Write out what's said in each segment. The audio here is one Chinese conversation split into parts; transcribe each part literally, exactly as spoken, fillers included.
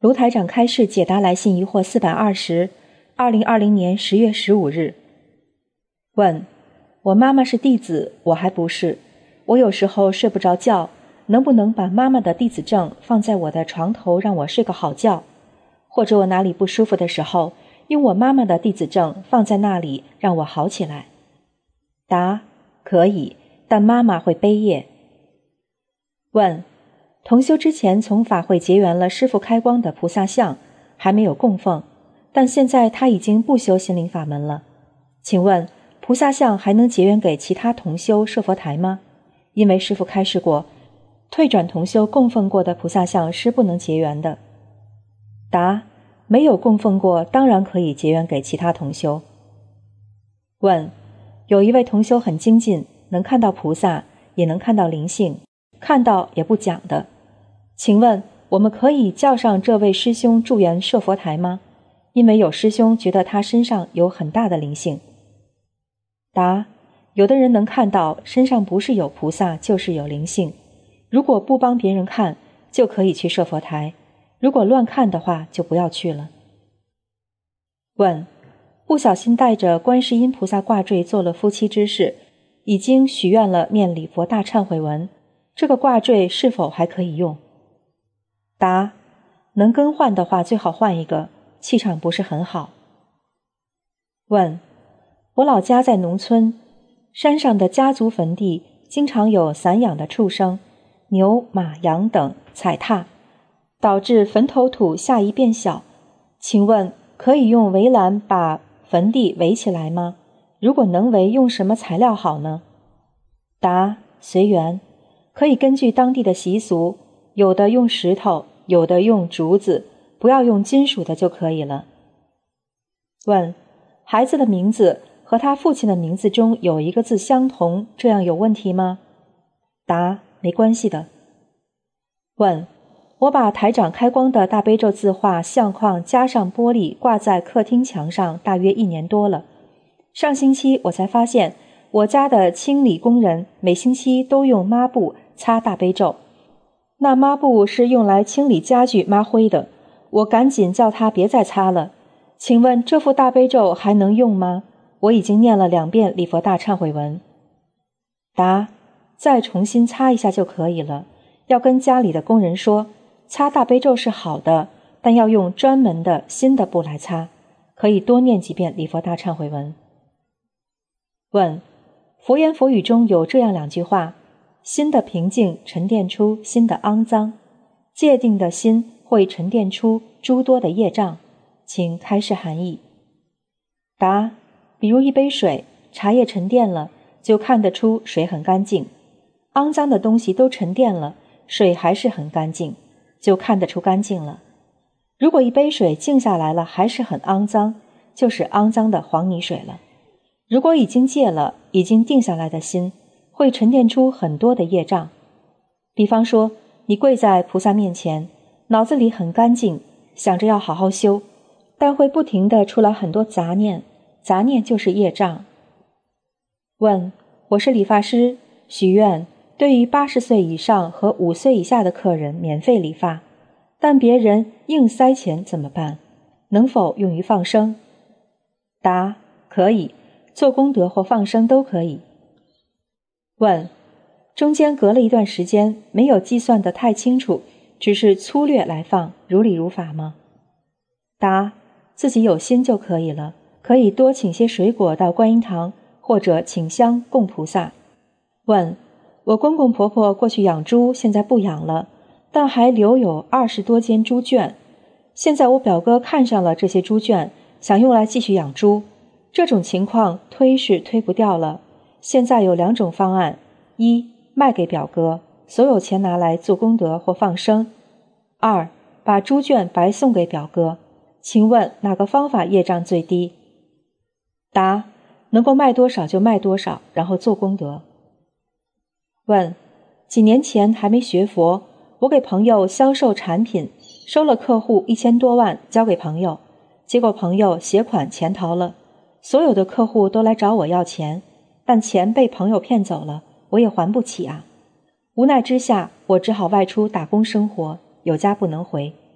卢台长开示解答来信疑惑四百二十，二零二零年十月十五日。问：我妈妈是弟子，我还不是，我有时候睡不着觉，能不能把妈妈的弟子证放在我的床头，让我睡个好觉？或者我哪里不舒服的时候，用我妈妈的弟子证放在那里，让我好起来？答：可以，但妈妈会背业。问：同修之前从法会结缘了师父开光的菩萨像，还没有供奉，但现在他已经不修心灵法门了，请问菩萨像还能结缘给其他同修设佛台吗？因为师父开示过，退转同修供奉过的菩萨像是不能结缘的。答：没有供奉过，当然可以结缘给其他同修。问：有一位同修很精进，能看到菩萨，也能看到灵性，看到也不讲的，请问我们可以叫上这位师兄助缘设佛台吗？因为有师兄觉得他身上有很大的灵性。答：有的人能看到身上不是有菩萨就是有灵性，如果不帮别人看，就可以去设佛台，如果乱看的话就不要去了。问：不小心带着观世音菩萨挂坠做了夫妻之事，已经许愿了念礼佛大忏悔文，这个挂坠是否还可以用？答：能更换的话最好换一个，气场不是很好。问：我老家在农村，山上的家族坟地经常有散养的畜生，牛、马、羊等踩踏，导致坟头土下移变小，请问可以用围栏把坟地围起来吗？如果能围，用什么材料好呢？答：随缘，可以根据当地的习俗，有的用石头，有的用竹子，不要用金属的就可以了。问：孩子的名字和他父亲的名字中有一个字相同，这样有问题吗？答：没关系的。问：我把台长开光的大悲咒字画相框加上玻璃挂在客厅墙上大约一年多了，上星期我才发现我家的清理工人每星期都用抹布擦大悲咒，那抹布是用来清理家具抹灰的，我赶紧叫他别再擦了。请问这副大悲咒还能用吗？我已经念了两遍礼佛大忏悔文。答：再重新擦一下就可以了，要跟家里的工人说，擦大悲咒是好的，但要用专门的新的布来擦，可以多念几遍礼佛大忏悔文。问：佛言佛语中有这样两句话，心的平静沉淀出心的肮脏，界定的心会沉淀出诸多的业障，请开示含义。答：比如一杯水，茶叶沉淀了，就看得出水很干净，肮脏的东西都沉淀了，水还是很干净，就看得出干净了。如果一杯水静下来了还是很肮脏，就是肮脏的黄泥水了。如果已经戒了，已经定下来的心会沉淀出很多的业障。比方说你跪在菩萨面前，脑子里很干净，想着要好好修，但会不停地出来很多杂念，杂念就是业障。问：我是理发师，许愿对于八十岁以上和五岁以下的客人免费理发，但别人硬塞钱怎么办？能否用于放生？答：可以，做功德或放生都可以。问：中间隔了一段时间，没有计算得太清楚，只是粗略来放，如理如法吗？答：自己有心就可以了，可以多请些水果到观音堂，或者请香供菩萨。问：我公公婆婆过去养猪，现在不养了，但还留有二十多间猪圈，现在我表哥看上了这些猪圈，想用来继续养猪，这种情况推是推不掉了。现在有两种方案：一，卖给表哥，所有钱拿来做功德或放生；二，把猪圈白送给表哥。请问哪个方法业障最低？答：能够卖多少就卖多少，然后做功德。问：几年前还没学佛，我给朋友销售产品，收了客户一千多万交给朋友，结果朋友携款潜逃了，所有的客户都来找我要钱，但钱被朋友骗走了，我也还不起啊。无奈之下，我只好外出打工生活，有家不能回。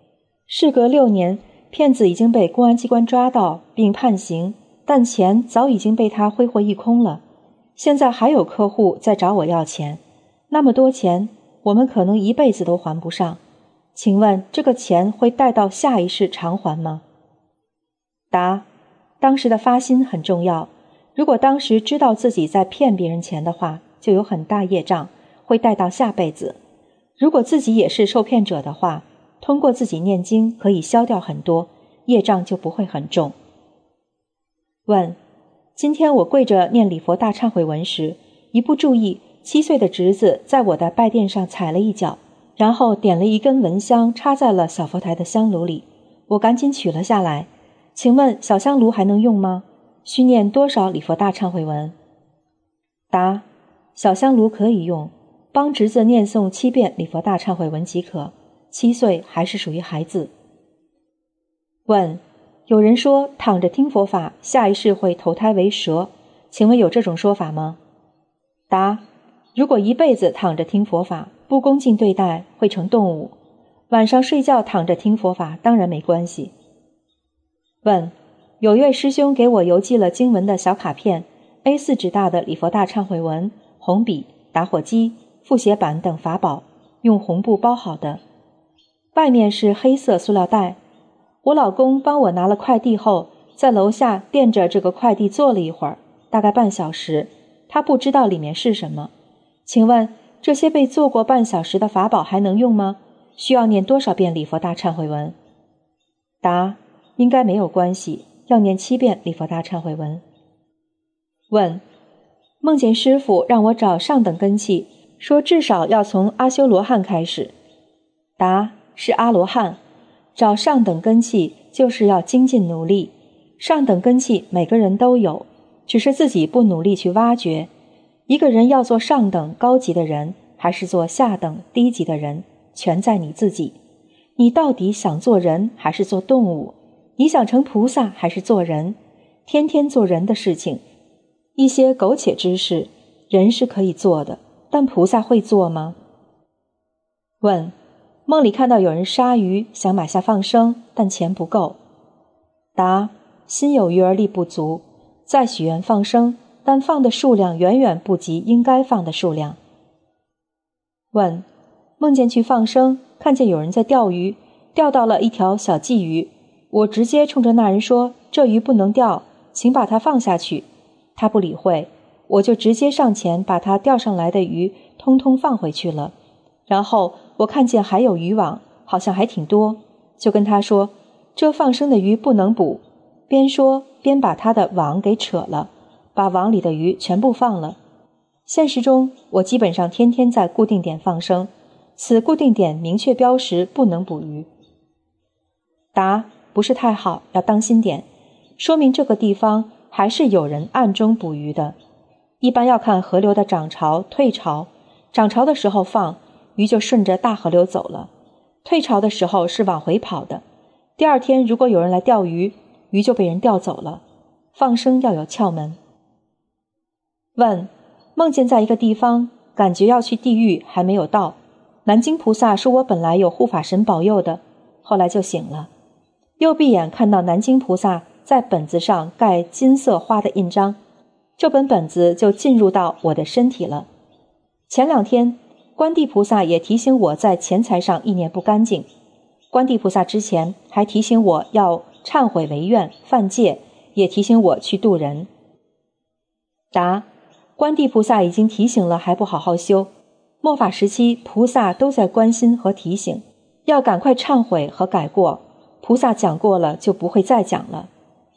事隔六年，骗子已经被公安机关抓到并判刑，但钱早已经被他挥霍一空了。现在还有客户在找我要钱，那么多钱，我们可能一辈子都还不上。请问这个钱会带到下一世偿还吗？答：当时的发心很重要。如果当时知道自己在骗别人钱的话，就有很大业障，会带到下辈子。如果自己也是受骗者的话，通过自己念经可以消掉很多，业障就不会很重。问：今天我跪着念礼佛大忏悔文时，一不注意，七岁的侄子在我的拜垫上踩了一脚，然后点了一根蚊香插在了小佛台的香炉里，我赶紧取了下来。请问小香炉还能用吗？需念多少礼佛大忏悔文？答：小香炉可以用，帮侄子念诵七遍礼佛大忏悔文即可，七岁还是属于孩子。问：有人说躺着听佛法，下一世会投胎为蛇，请问有这种说法吗？答：如果一辈子躺着听佛法，不恭敬对待，会成动物。晚上睡觉躺着听佛法，当然没关系。问：有一位师兄给我邮寄了经文的小卡片， A 四 纸大的礼佛大忏悔文、红笔、打火机、复写板等法宝，用红布包好的，外面是黑色塑料袋。我老公帮我拿了快递后，在楼下垫着这个快递坐了一会儿，大概半小时，他不知道里面是什么。请问这些被做过半小时的法宝还能用吗？需要念多少遍礼佛大忏悔文？答：应该没有关系，要念七遍礼佛大忏悔文。问：梦见师父让我找上等根器，说至少要从阿修罗汉开始。答：是阿罗汉。找上等根器就是要精进努力，上等根器每个人都有，只是自己不努力去挖掘。一个人要做上等高级的人，还是做下等低级的人，全在你自己。你到底想做人还是做动物？你想成菩萨还是做人？天天做人的事情，一些苟且之事，人是可以做的，但菩萨会做吗？问：梦里看到有人杀鱼，想买下放生，但钱不够。答：心有余而力不足，再许愿放生，但放的数量远远不及应该放的数量。问：梦见去放生，看见有人在钓鱼，钓到了一条小鲫鱼，我直接冲着那人说：这鱼不能钓，请把它放下去。他不理会，我就直接上前把他钓上来的鱼通通放回去了。然后我看见还有渔网，好像还挺多，就跟他说：这放生的鱼不能捕。边说边把他的网给扯了，把网里的鱼全部放了。现实中我基本上天天在固定点放生，此固定点明确标识不能捕鱼。答：不是太好，要当心点，说明这个地方还是有人暗中捕鱼的。一般要看河流的涨潮退潮，涨潮的时候放，鱼就顺着大河流走了，退潮的时候是往回跑的。第二天如果有人来钓鱼，鱼就被人钓走了。放生要有窍门。问：梦见在一个地方，感觉要去地狱还没有到，南京菩萨说我本来有护法神保佑的，后来就醒了。右闭眼看到南京菩萨在本子上盖金色花的印章，这本本子就进入到我的身体了。前两天观地菩萨也提醒我在钱财上意念不干净，观地菩萨之前还提醒我要忏悔违愿犯戒，也提醒我去度人。答：观地菩萨已经提醒了还不好好修，末法时期菩萨都在关心和提醒，要赶快忏悔和改过，菩萨讲过了就不会再讲了。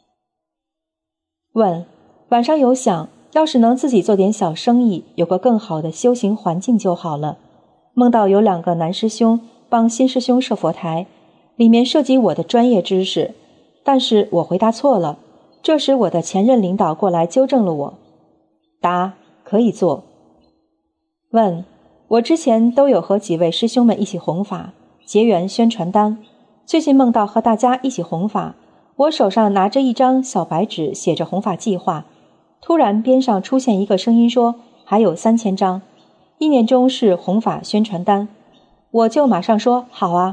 问：晚上有想，要是能自己做点小生意，有个更好的修行环境就好了。梦到有两个男师兄帮新师兄设佛台，里面涉及我的专业知识，但是我回答错了，这时我的前任领导过来纠正了我。答：可以做。问：我之前都有和几位师兄们一起弘法，结缘宣传单，最近梦到和大家一起弘法，我手上拿着一张小白纸，写着弘法计划，突然边上出现一个声音说还有三千张，意念中是弘法宣传单，我就马上说好啊，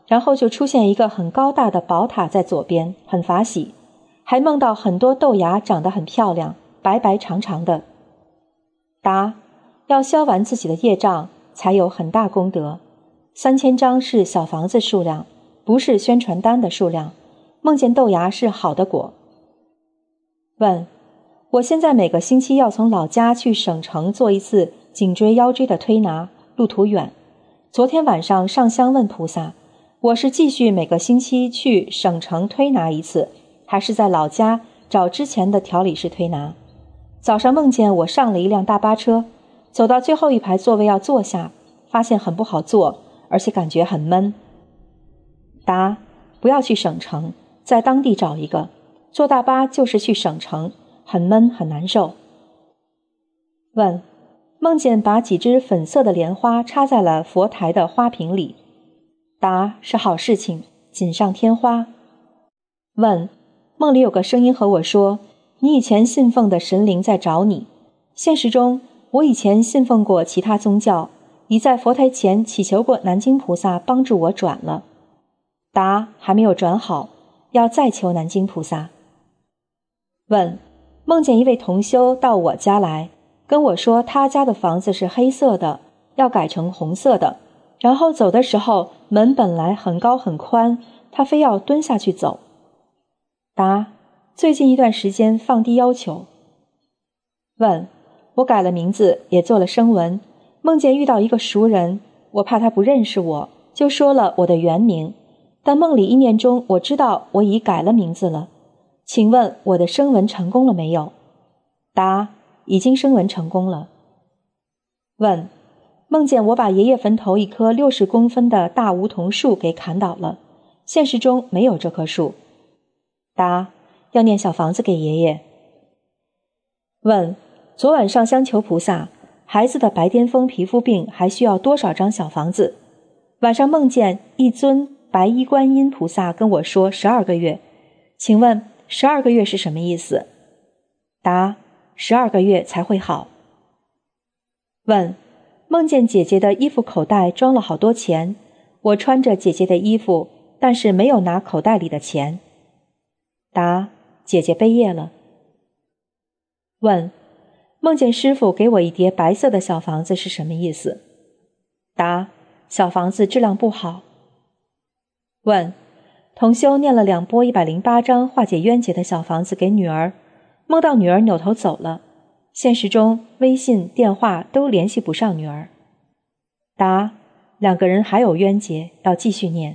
然后就出现一个很高大的宝塔在左边，很法喜，还梦到很多豆芽长得很漂亮，白白长长的。答：要消完自己的业障，才有很大功德。三千张是小房子数量，不是宣传单的数量。梦见豆芽是好的果。问：我现在每个星期要从老家去省城做一次颈椎腰椎的推拿，路途远。昨天晚上上香问菩萨，我是继续每个星期去省城推拿一次，还是在老家找之前的调理师推拿？早上梦见我上了一辆大巴车，走到最后一排座位要坐下，发现很不好坐，而且感觉很闷。答：不要去省城，在当地找一个，坐大巴就是去省城，很闷很难受。问：梦见把几枝粉色的莲花插在了佛台的花瓶里。答：是好事情，锦上添花。问：梦里有个声音和我说，你以前信奉的神灵在找你。现实中，我以前信奉过其他宗教，已在佛台前祈求过南京菩萨帮助我转了。答：还没有转好，要再求南京菩萨。问：梦见一位同修到我家来，跟我说他家的房子是黑色的，要改成红色的，然后走的时候门本来很高很宽，他非要蹲下去走。答：最近一段时间放低要求。问：我改了名字，也做了声纹，梦见遇到一个熟人，我怕他不认识我，就说了我的原名，但梦里意念中我知道我已改了名字了，请问我的声纹成功了没有？答：已经声纹成功了。问：梦见我把爷爷坟头一棵六十公分的大梧桐树给砍倒了，现实中没有这棵树。答：要念小房子给爷爷。问：昨晚上香求菩萨，孩子的白癜风皮肤病还需要多少张小房子？晚上梦见一尊白衣观音菩萨跟我说十二个月，请问十二个月是什么意思？答：十二个月才会好。问：梦见姐姐的衣服口袋装了好多钱，我穿着姐姐的衣服，但是没有拿口袋里的钱。答：姐姐背业了。问：梦见师父给我一叠白色的小房子是什么意思？答：小房子质量不好。问：同修念了两波一百零八章化解冤结的小房子给女儿，梦到女儿扭头走了，现实中微信、电话都联系不上女儿。答：两个人还有冤结，要继续念。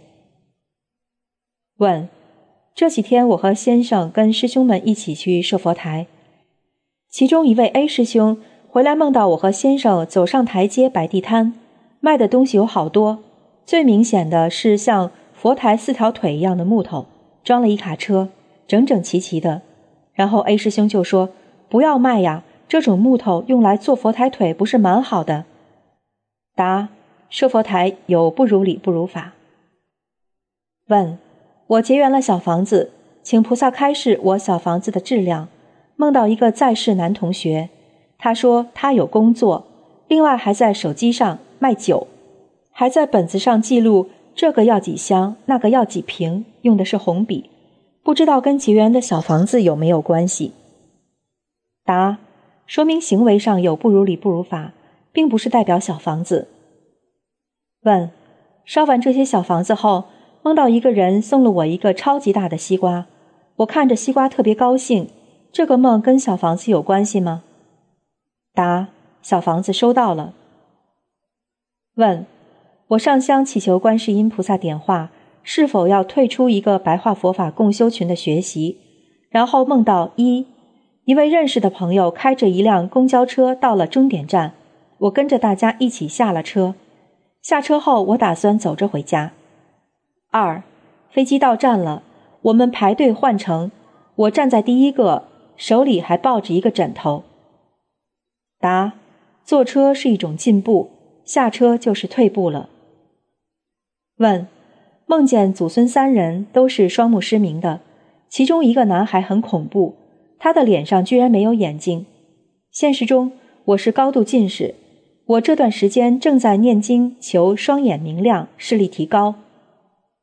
问：这几天我和先生跟师兄们一起去设佛台，其中一位 A 师兄回来梦到我和先生走上台阶摆地摊，卖的东西有好多，最明显的是像佛台四条腿一样的木头，装了一卡车，整整齐齐的。然后 A 师兄就说：不要卖呀，这种木头用来做佛台腿不是蛮好的？答：设佛台有不如理不如法。问：我结缘了小房子，请菩萨开示我小房子的质量。梦到一个在世男同学，他说他有工作，另外还在手机上卖酒，还在本子上记录这个要几箱，那个要几瓶，用的是红笔，不知道跟结缘的小房子有没有关系？答：说明行为上有不如理不如法，并不是代表小房子。问：烧完这些小房子后，梦到一个人送了我一个超级大的西瓜，我看着西瓜特别高兴，这个梦跟小房子有关系吗？答：小房子收到了。问：我上香祈求观世音菩萨点化，是否要退出一个白话佛法共修群的学习？然后梦到一一位认识的朋友开着一辆公交车到了终点站，我跟着大家一起下了车，下车后我打算走着回家。二飞机到站了，我们排队换乘，我站在第一个，手里还抱着一个枕头。答：坐车是一种进步，下车就是退步了。问：梦见祖孙三人都是双目失明的，其中一个男孩很恐怖，他的脸上居然没有眼睛。现实中我是高度近视，我这段时间正在念经求双眼明亮，视力提高。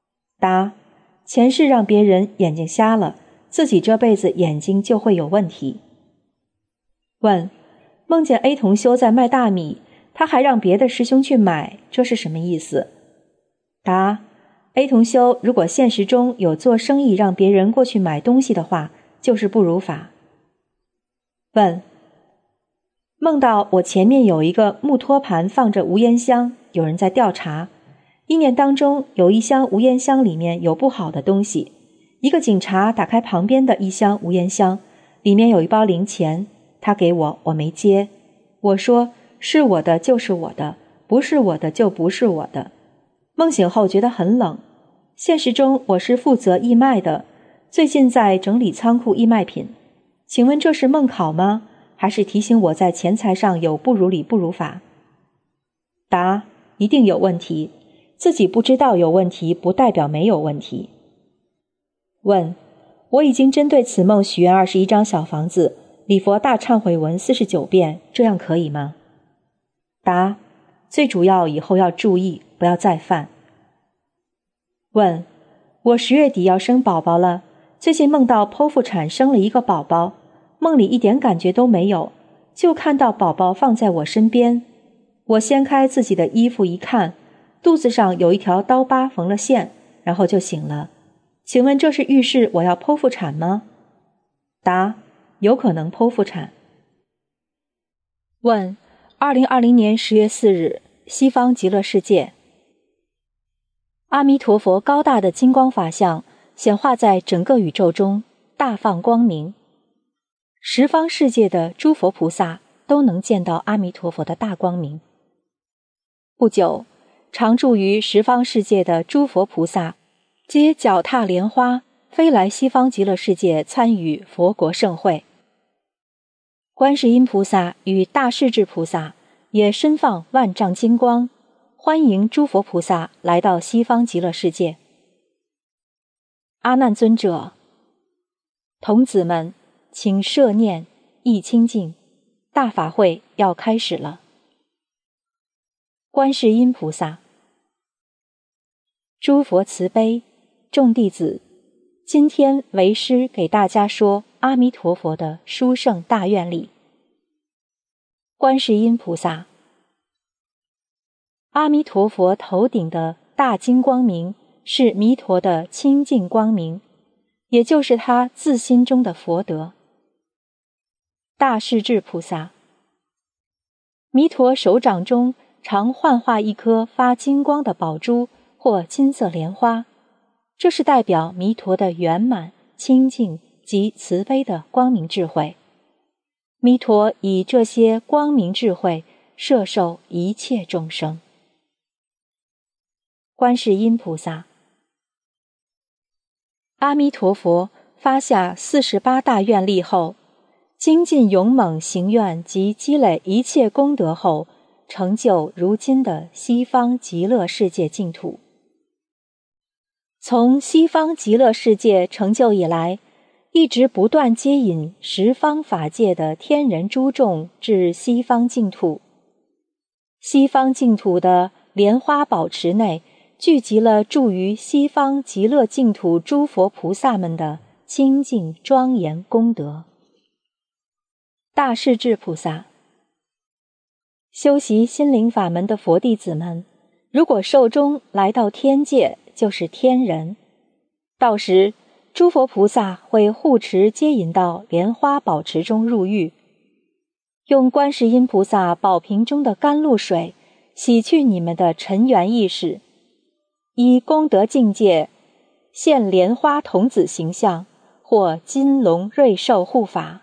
答：前世让别人眼睛瞎了，自己这辈子眼睛就会有问题。问：梦见 A 同修在卖大米，他还让别的师兄去买，这是什么意思？答：A 同修如果现实中有做生意让别人过去买东西的话，就是不如法。问：梦到我前面有一个木托盘放着无烟香，有人在调查，意念当中有一箱无烟香里面有不好的东西，一个警察打开旁边的一箱无烟香，里面有一包零钱，他给我，我没接，我说是我的就是我的，不是我的就不是我的。梦醒后觉得很冷，现实中我是负责义卖的，最近在整理仓库义卖品，请问这是梦考吗？还是提醒我在钱财上有不如理不如法？答：一定有问题，自己不知道有问题不代表没有问题。问：我已经针对此梦许愿二十一张小房子，礼佛大忏悔文四十九遍，这样可以吗？答：最主要以后要注意，不要再犯。问：我十月底要生宝宝了，最近梦到剖腹产生了一个宝宝，梦里一点感觉都没有，就看到宝宝放在我身边，我掀开自己的衣服一看，肚子上有一条刀疤缝了线，然后就醒了。请问这是预示我要剖腹产吗？答：有可能剖腹产。问：二零二零年十月四日，西方极乐世界，阿弥陀佛高大的金光法相显化在整个宇宙中，大放光明，十方世界的诸佛菩萨都能见到阿弥陀佛的大光明。不久，常住于十方世界的诸佛菩萨皆脚踏莲花，飞来西方极乐世界参与佛国盛会。观世音菩萨与大势至菩萨也身放万丈金光，欢迎诸佛菩萨来到西方极乐世界。阿难尊者，童子们，请摄念，意清净，大法会要开始了。观世音菩萨，诸佛慈悲，众弟子，今天为师给大家说阿弥陀佛的殊胜大愿力。观世音菩萨，阿弥陀佛头顶的大金光明是弥陀的清净光明，也就是他自心中的佛德。大势至菩萨，弥陀手掌中常幻化一颗发金光的宝珠或金色莲花，这是代表弥陀的圆满、清净及慈悲的光明智慧。弥陀以这些光明智慧摄受一切众生。观世音菩萨，阿弥陀佛发下四十八大愿力后，精进勇猛行愿及积累一切功德后，成就如今的西方极乐世界净土。从西方极乐世界成就以来，一直不断接引十方法界的天人诸众至西方净土。西方净土的莲花宝池内聚集了住于西方极乐净土诸佛菩萨们的清净庄严功德。大势至菩萨，修习心灵法门的佛弟子们，如果寿终来到天界，就是天人，到时诸佛菩萨会护持接引到莲花宝池中入狱，用观世音菩萨宝瓶中的甘露水洗去你们的尘缘意识，以功德境界现莲花童子形象或金龙瑞兽护法。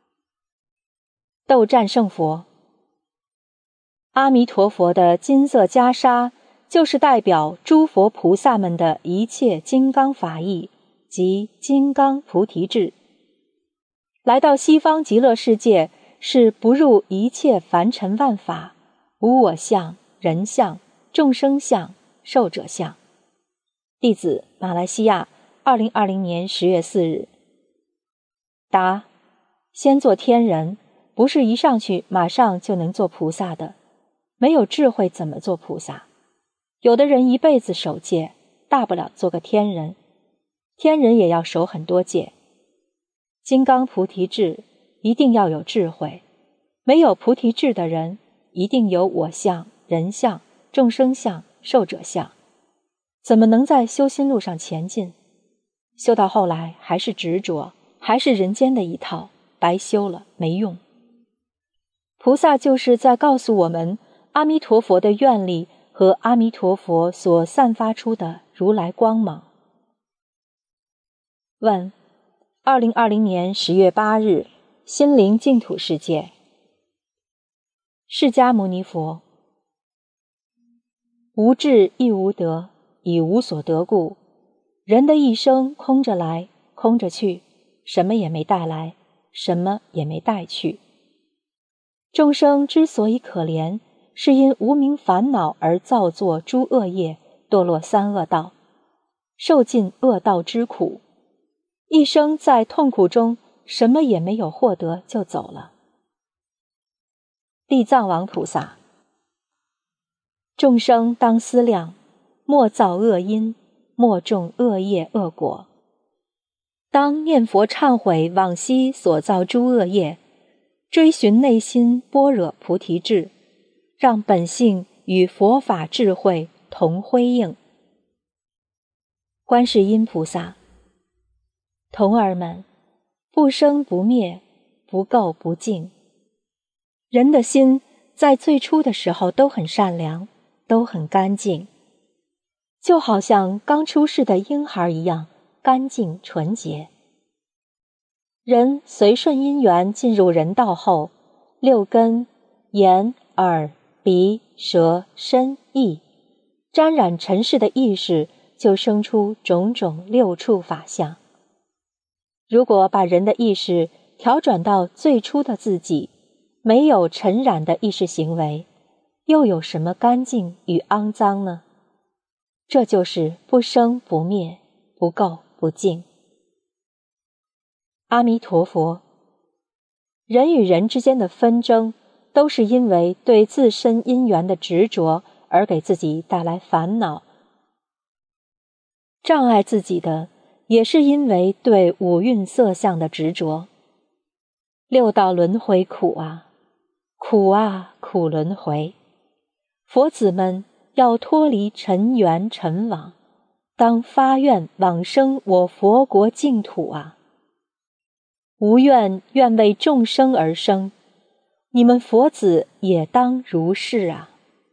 斗战胜佛，阿弥陀佛的金色袈裟就是代表诸佛菩萨们的一切金刚法义及金刚菩提智。来到西方极乐世界，是不入一切凡尘万法，无我相、人相、众生相、寿者相。弟子马来西亚，二零二零年十月四日。答：先做天人，不是一上去马上就能做菩萨的，没有智慧怎么做菩萨？有的人一辈子守戒， 大不了做个天人，天人也要守很多戒。金刚菩提智一定要有智慧，没有菩提智的人一定有我相、人相、众生相、寿者相，怎么能在修心路上前进？修到后来还是执着，还是人间的一套，白修了，没用。菩萨就是在告诉我们阿弥陀佛的愿力和阿弥陀佛所散发出的如来光芒。问：二零二零年十月八日，心灵净土世界。释迦牟尼佛：无智亦无得，以无所得故，人的一生空着来，空着去，什么也没带来，什么也没带去。众生之所以可怜，是因无明烦恼而造作诸恶业，堕落三恶道，受尽恶道之苦，一生在痛苦中什么也没有获得就走了。地藏王菩萨：众生当思量，莫造恶因，莫种恶业恶果。当念佛忏悔往昔所造诸恶业，追寻内心般若菩提智，让本性与佛法智慧同辉映。观世音菩萨：童儿们，不生不灭，不垢不净。人的心在最初的时候都很善良，都很干净，就好像刚出世的婴孩一样干净纯洁。人随顺因缘进入人道后，六根眼耳鼻舌身意沾染尘世的意识，就生出种种六处法相。如果把人的意识调转到最初的自己，没有尘染的意识行为，又有什么干净与肮脏呢？这就是不生不灭，不垢不净。阿弥陀佛，人与人之间的纷争，都是因为对自身因缘的执着而给自己带来烦恼。障碍自己的，也是因为对五蕴色相的执着。六道轮回苦啊，苦啊，苦轮回。佛子们要脱离尘缘尘网，当发愿往生我佛国净土啊！无愿愿为众生而生，你们佛子也当如是啊！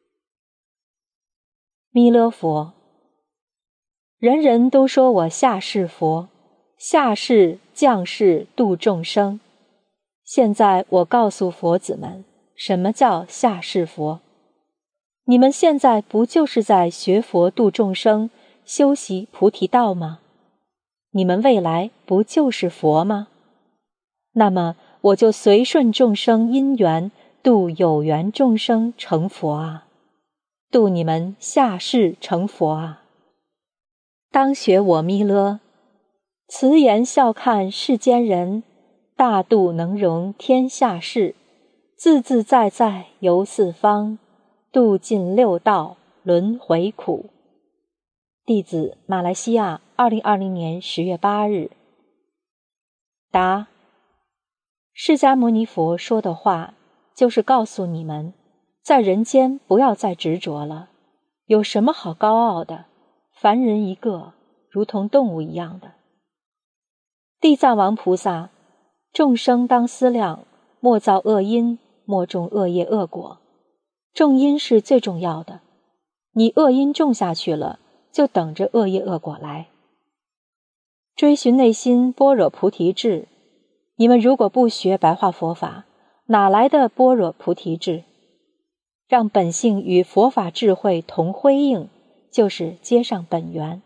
弥勒佛：人人都说我下世佛，下世降世度众生。现在我告诉佛子们，什么叫下世佛？你们现在不就是在学佛度众生，修习菩提道吗？你们未来不就是佛吗？那么我就随顺众生因缘，度有缘众生成佛啊，度你们下世成佛啊！当学我弥勒，慈颜笑看世间人，大度能容天下事，自自在在游四方，度尽六道轮回苦。弟子马来西亚，二零二零年十月八日。答：释迦牟尼佛说的话，就是告诉你们，在人间不要再执着了，有什么好高傲的？凡人一个，如同动物一样的。地藏王菩萨：众生当思量，莫造恶因，莫种恶业恶果。种因是最重要的，你恶因种下去了，就等着恶业恶果来。追寻内心般若菩提智，你们如果不学白话佛法，哪来的般若菩提智？让本性与佛法智慧同辉映，就是接上本源。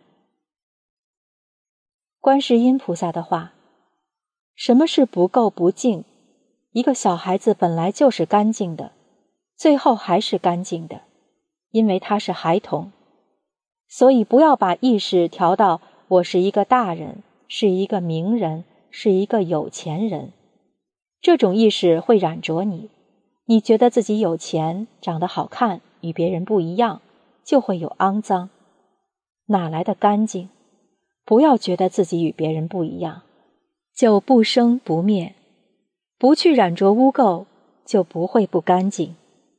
观世音菩萨的话：什么是不垢不净？一个小孩子本来就是干净的，最后还是干净的，因为他是孩童。所以不要把意识调到我是一个大人，是一个名人，是一个有钱人。这种意识会染着你，你觉得自己有钱，长得好看，与别人不一样，就会有肮脏。 哪来的干净？不要觉得自己与别人不一样，就不生不灭；不去染着污垢，就不会不干净。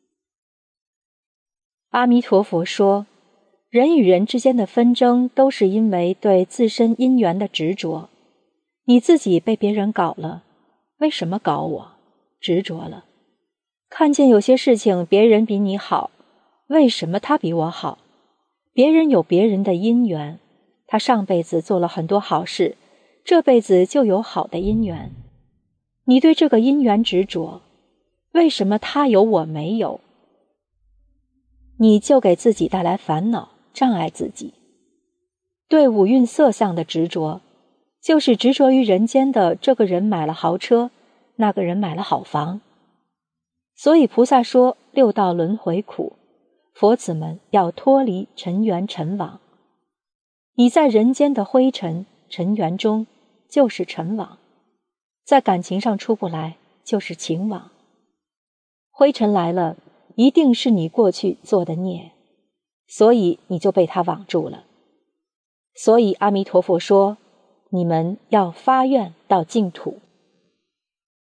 阿弥陀佛说，人与人之间的纷争都是因为对自身因缘的执着。你自己被别人搞了，为什么搞我？执着了。看见有些事情别人比你好，为什么他比我好？别人有别人的因缘，他上辈子做了很多好事，这辈子就有好的因缘。你对这个因缘执着，为什么他有我没有？你就给自己带来烦恼，障碍自己。对五蕴色相的执着，就是执着于人间的这个人买了豪车，那个人买了好房。所以菩萨说六道轮回苦，佛子们要脱离尘缘尘网。你在人间的灰尘尘缘中，就是尘网；在感情上出不来，就是情网。灰尘来了，一定是你过去做的孽，所以你就被它网住了。所以阿弥陀佛说，你们要发愿到净土。